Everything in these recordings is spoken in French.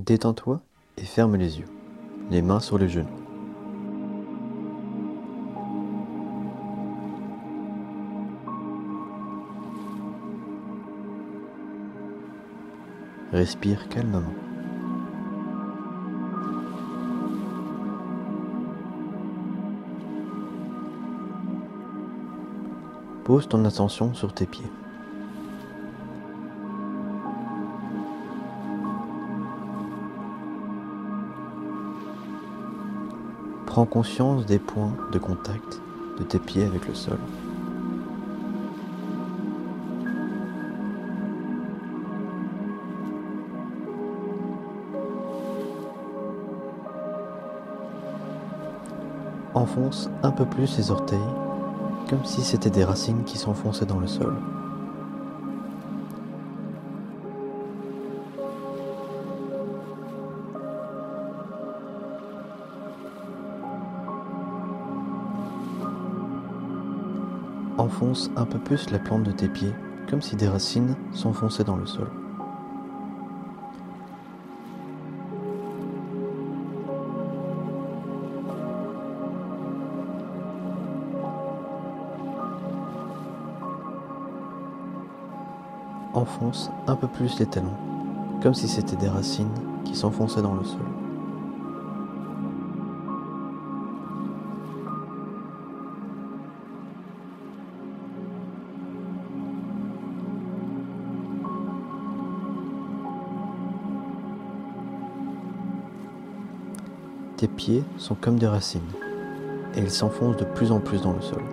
Détends-toi et ferme les yeux, les mains sur les genoux. Respire calmement. Pose ton attention sur tes pieds. Prends conscience des points de contact de tes pieds avec le sol. Enfonce un peu plus les orteils, comme si c'était des racines qui s'enfonçaient dans le sol. Enfonce un peu plus la plante de tes pieds, comme si des racines s'enfonçaient dans le sol. Enfonce un peu plus les talons, comme si c'était des racines qui s'enfonçaient dans le sol. Tes pieds sont comme des racines, et ils s'enfoncent de plus en plus dans le sol.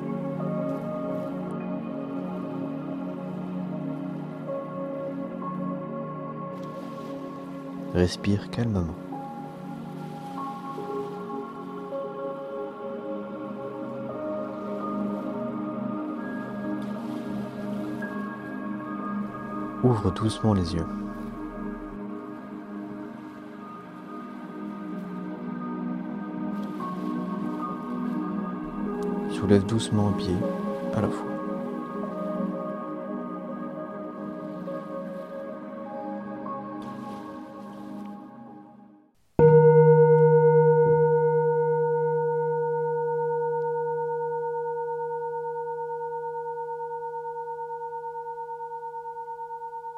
Respire calmement. Ouvre doucement les yeux. Soulève doucement un pied à la fois.